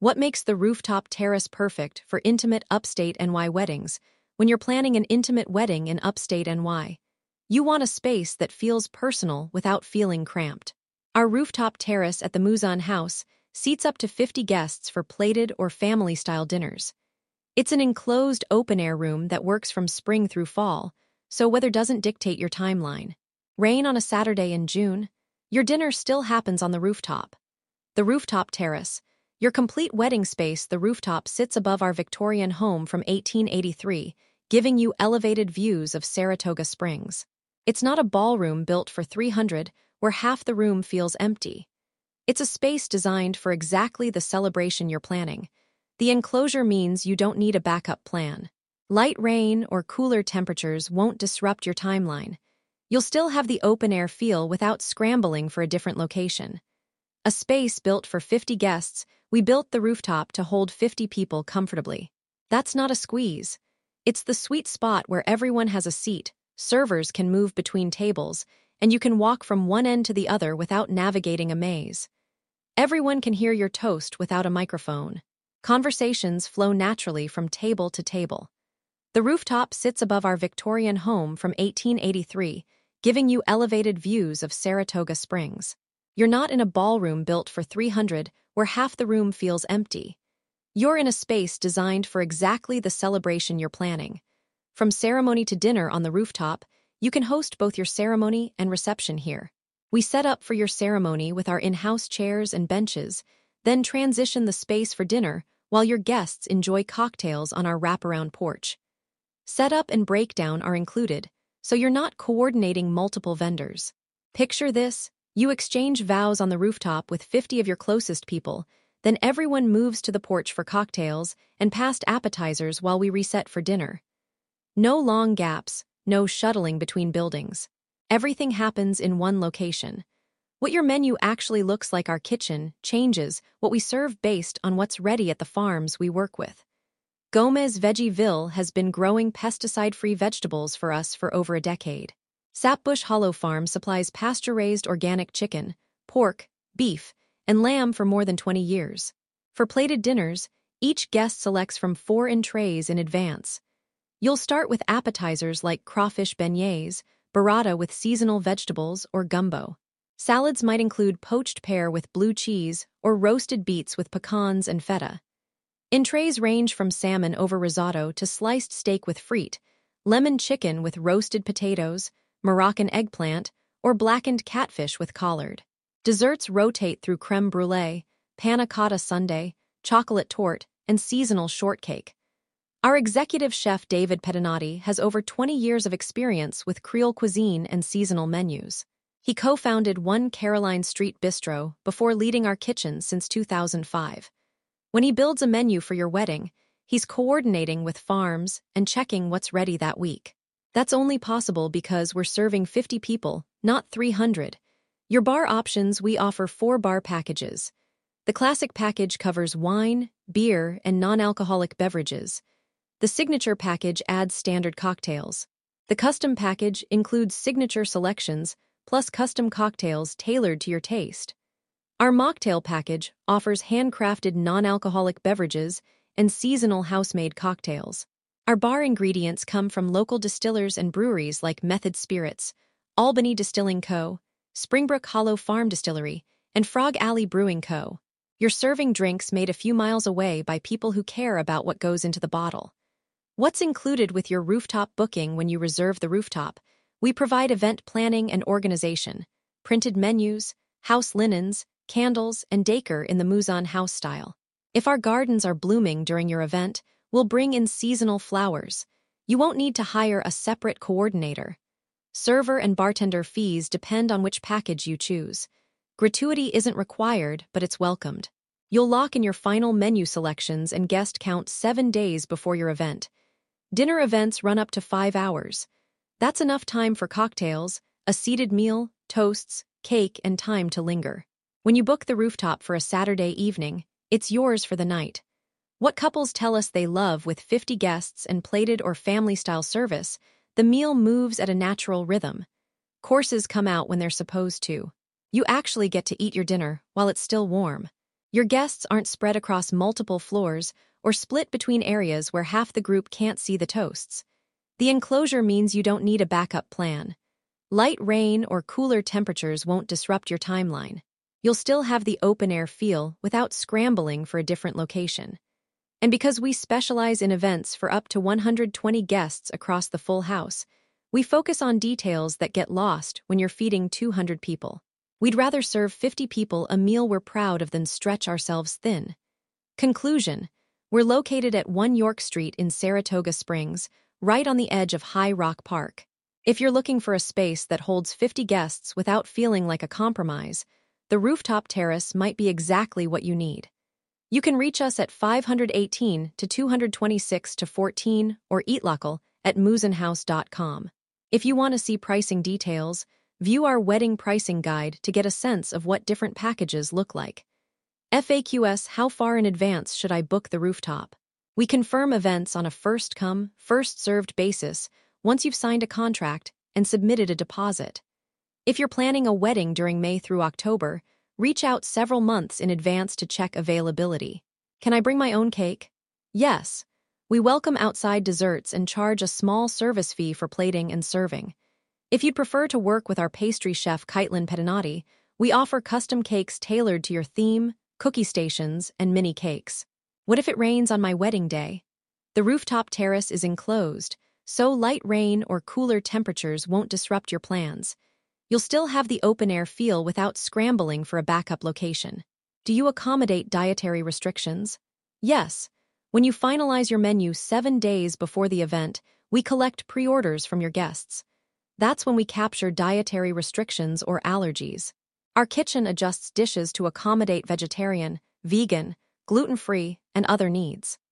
What makes the rooftop terrace perfect for intimate upstate NY weddings? When you're planning an intimate wedding in upstate NY, you want a space that feels personal without feeling cramped. Our rooftop terrace at the Muzan House seats up to 50 guests for plated or family-style dinners. It's an enclosed open-air room that works from spring through fall, so weather doesn't dictate your timeline. Rain on a Saturday in June, your dinner still happens on the rooftop. The rooftop terrace, your complete wedding space. The rooftop sits above our Victorian home from 1883, giving you elevated views of Saratoga Springs. It's not a ballroom built for 300, where half the room feels empty. It's a space designed for exactly the celebration you're planning. The enclosure means you don't need a backup plan. Light rain or cooler temperatures won't disrupt your timeline. You'll still have the open-air feel without scrambling for a different location. A space built for 50 guests, we built the rooftop to hold 50 people comfortably. That's not a squeeze. It's the sweet spot where everyone has a seat, servers can move between tables, and you can walk from one end to the other without navigating a maze. Everyone can hear your toast without a microphone. Conversations flow naturally from table to table. The rooftop sits above our Victorian home from 1883, giving you elevated views of Saratoga Springs. You're not in a ballroom built for 300, where half the room feels empty. You're in a space designed for exactly the celebration you're planning. From ceremony to dinner on the rooftop, you can host both your ceremony and reception here. We set up for your ceremony with our in-house chairs and benches, then transition the space for dinner while your guests enjoy cocktails on our wraparound porch. Setup and breakdown are included, so you're not coordinating multiple vendors. Picture this: you exchange vows on the rooftop with 50 of your closest people, then everyone moves to the porch for cocktails and past appetizers while we reset for dinner. No long gaps, no shuttling between buildings. Everything happens in one location. What your menu actually looks like, our kitchen, changes what we serve based on what's ready at the farms we work with. Gomez Veggieville has been growing pesticide-free vegetables for us for over a decade. Sapbush Hollow Farm supplies pasture-raised organic chicken, pork, beef, and lamb for more than 20 years. For plated dinners, each guest selects from 4 trays in advance. You'll start with appetizers like crawfish beignets, burrata with seasonal vegetables, or gumbo. Salads might include poached pear with blue cheese or roasted beets with pecans and feta. Entrees range from salmon over risotto to sliced steak with frite, lemon chicken with roasted potatoes, Moroccan eggplant, or blackened catfish with collard. Desserts rotate through creme brulee, panna cotta sundae, chocolate torte, and seasonal shortcake. Our executive chef David Pedinati has over 20 years of experience with Creole cuisine and seasonal menus. He co-founded One Caroline Street Bistro before leading our kitchen since 2005. When he builds a menu for your wedding, he's coordinating with farms and checking what's ready that week. That's only possible because we're serving 50 people, not 300. Your bar options: we offer 4 bar packages. The classic package covers wine, beer, and non-alcoholic beverages. The signature package adds standard cocktails. The custom package includes signature selections, plus custom cocktails tailored to your taste. Our mocktail package offers handcrafted non-alcoholic beverages and seasonal house-made cocktails. Our bar ingredients come from local distillers and breweries like Method Spirits, Albany Distilling Co., Springbrook Hollow Farm Distillery, and Frog Alley Brewing Co. You're serving drinks made a few miles away by people who care about what goes into the bottle. What's included with your rooftop booking when you reserve the rooftop? We provide event planning and organization, printed menus, house linens, candles, and decor in the Muzan House style. If our gardens are blooming during your event, we'll bring in seasonal flowers. You won't need to hire a separate coordinator. Server and bartender fees depend on which package you choose. Gratuity isn't required, but it's welcomed. You'll lock in your final menu selections and guest count 7 days before your event. Dinner events run up to 5 hours. That's enough time for cocktails, a seated meal, toasts, cake, and time to linger. When you book the rooftop for a Saturday evening, it's yours for the night. What couples tell us they love: with 50 guests and plated or family-style service, the meal moves at a natural rhythm. Courses come out when they're supposed to. You actually get to eat your dinner while it's still warm. Your guests aren't spread across multiple floors or split between areas where half the group can't see the toasts. The enclosure means you don't need a backup plan. Light rain or cooler temperatures won't disrupt your timeline. You'll still have the open-air feel without scrambling for a different location. And because we specialize in events for up to 120 guests across the full house, we focus on details that get lost when you're feeding 200 people. We'd rather serve 50 people a meal we're proud of than stretch ourselves thin. Conclusion: we're located at 1 York Street in Saratoga Springs, right on the edge of High Rock Park. If you're looking for a space that holds 50 guests without feeling like a compromise, the rooftop terrace might be exactly what you need. You can reach us at 518 to 226 to 14 or eatlocal@musenhouse.com. If you want to see pricing details, view our wedding pricing guide to get a sense of what different packages look like. FAQs: how far in advance should I book the rooftop? We confirm events on a first-come, first-served basis once you've signed a contract and submitted a deposit. If you're planning a wedding during May through October, reach out several months in advance to check availability. Can I bring my own cake? Yes. We welcome outside desserts and charge a small service fee for plating and serving. If you'd prefer to work with our pastry chef Kaitlyn Pedinati, we offer custom cakes tailored to your theme, cookie stations, and mini cakes. What if it rains on my wedding day? The rooftop terrace is enclosed, so light rain or cooler temperatures won't disrupt your plans. You'll still have the open-air feel without scrambling for a backup location. Do you accommodate dietary restrictions? Yes. When you finalize your menu 7 days before the event, we collect pre-orders from your guests. That's when we capture dietary restrictions or allergies. Our kitchen adjusts dishes to accommodate vegetarian, vegan, gluten-free, and other needs.